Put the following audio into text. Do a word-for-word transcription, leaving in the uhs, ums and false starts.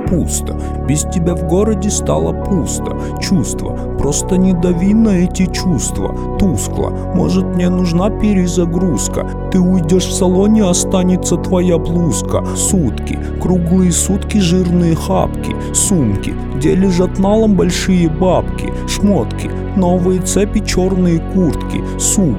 пусто. Без тебя в городе стало пусто. Чувства, просто не дави на эти чувства. Тускло, может мне нужна перезагрузка. Ты уйдешь в салоне, останется твоя блузка. Сутки, круглые сутки, жирные хапки. Сумки, где лежат налом большие бабки. Шмотки, новые цепи, черные куртки. Сука,